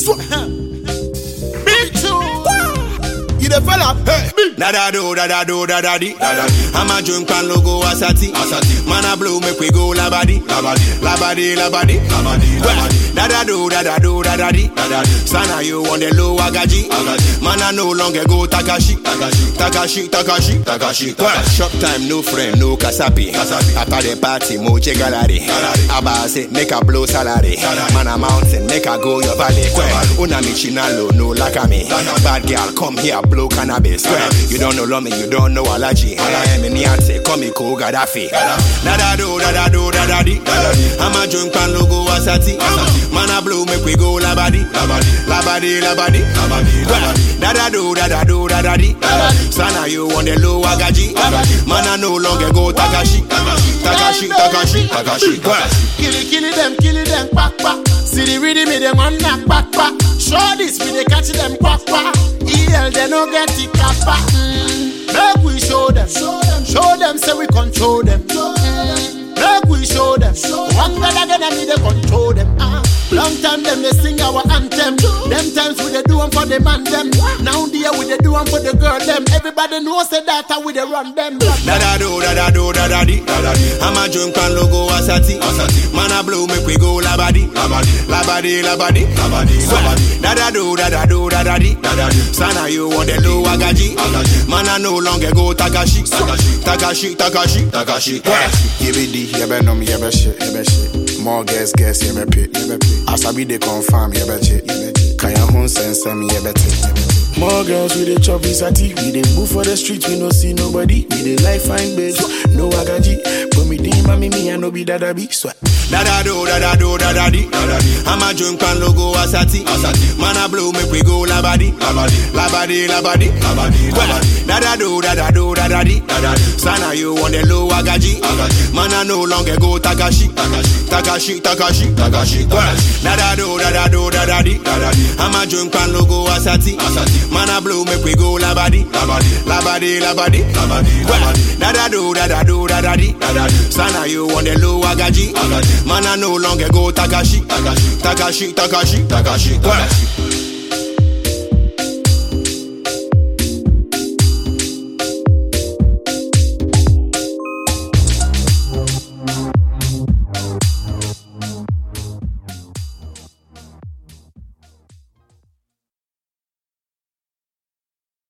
Big two. You the fella, hey. Da da do, da da do, da da di. I'm a drunk and logo asati. Man a blue, make we go labadi. Labadi. Da da do, da da do, da da di. Sana you on the low agaji. Man a no longer go Takashi. Shop time, no friend, no kasapi. After the party, moche gallery. Abba say, make a blow salary. Man a mountain, make a go your valley. Una mi chinalo, no lakami. Bad girl, come here, blow cannabis. You don't know Lomi, you don't know Alaji. I am in Yance, call me Ko Gaddafi. Da da do, da da do, da da di. I'm a drunk and logo asati. Man a blue, make we go labadi. Labadi. Da da do, da da do, da da di. Sana you on the low agaji. Man a no longer go Takashi. Kill them, back. See the rhythm, me them on knock back. Show this, me they catch them quack. EL, they no get it kappa. Make we show them, say we control them. Make we show them, one better than me they control them. Long time them they sing our anthem. Them times we they do them for the man them. Now there we they do them for the girl them. Everybody knows that we they run them. Da da do, da di. I'm a drunk and logo asati. Man a blue, make we go labadi. Labadi. Da da do, da di. Sana you on the low agaji. Man a no longer go Takashi. Give it the, you better know me, you better shit. More guess, you better pay. As I be the confirm, you better shit. Kaya hun sense me, you better. More girls with the chop is a tea. We dey move for the street, we no see nobody. We dey like fine babes, no agaji. But me dey mommy, me I no be dada be sweat. Da da do, da di. I'm a drunk and logo asati. Man a blue, make we go labadi. Labadi. Da da do, da di. Sana you on the low agaji. Man a no longer go Takashi. Da da do, da di. I'm a drunk and logo asati. Man a blue, make we go labadi. Labadi. Da da do, da di. Sana you on the low agaji. Man a no longer go Takashi.